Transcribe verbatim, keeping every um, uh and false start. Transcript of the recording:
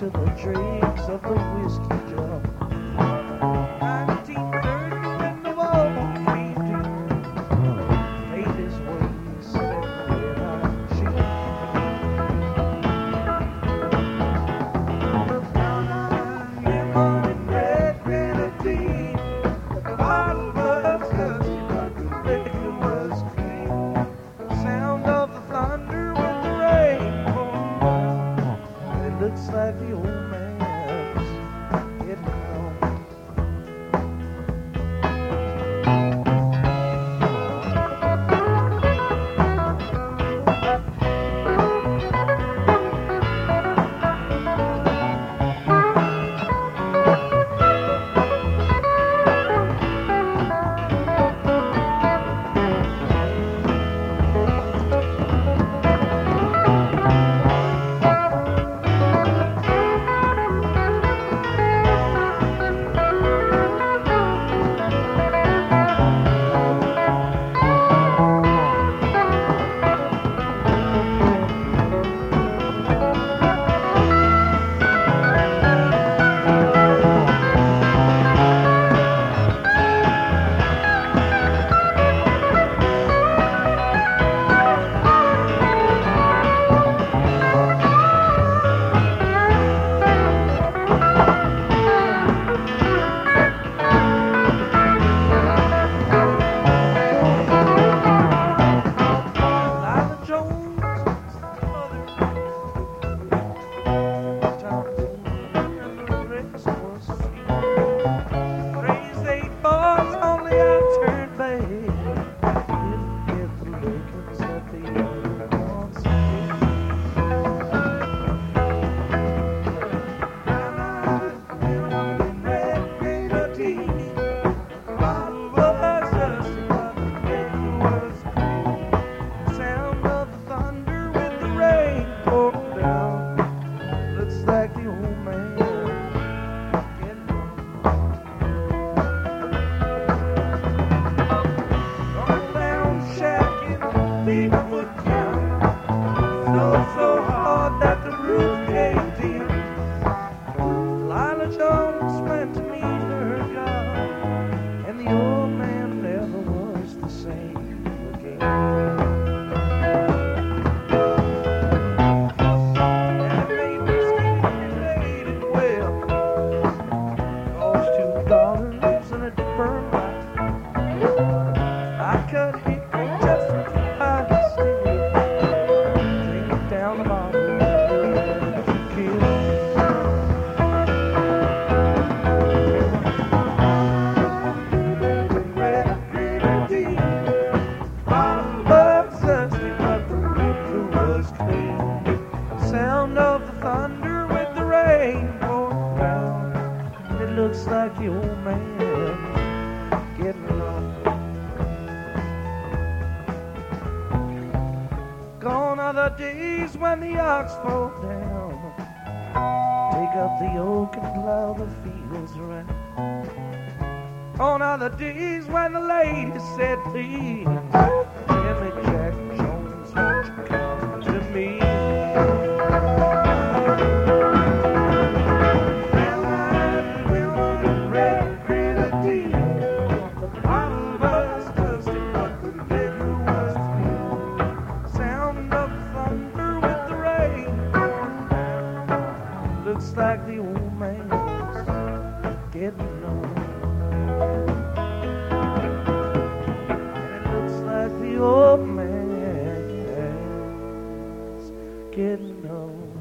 to the dregs of the whiskey jar. nineteen thirty when the war came to made his way set red hot cheek. Brown-eyed lemon and red grenadine, the bottle was dusty but the liquor was clean. The sound of the thunder when the rain poured down, it looks like the old man's getting home. Looks like the old man getting low. Gone are the days when the ox fall down, take up the yoke and plow the fields around. Gone are the days when the lady said, please, Jimmy Jack Jones, won't you come to me? Looks like the old man's getting old. And it looks like the old man's getting old.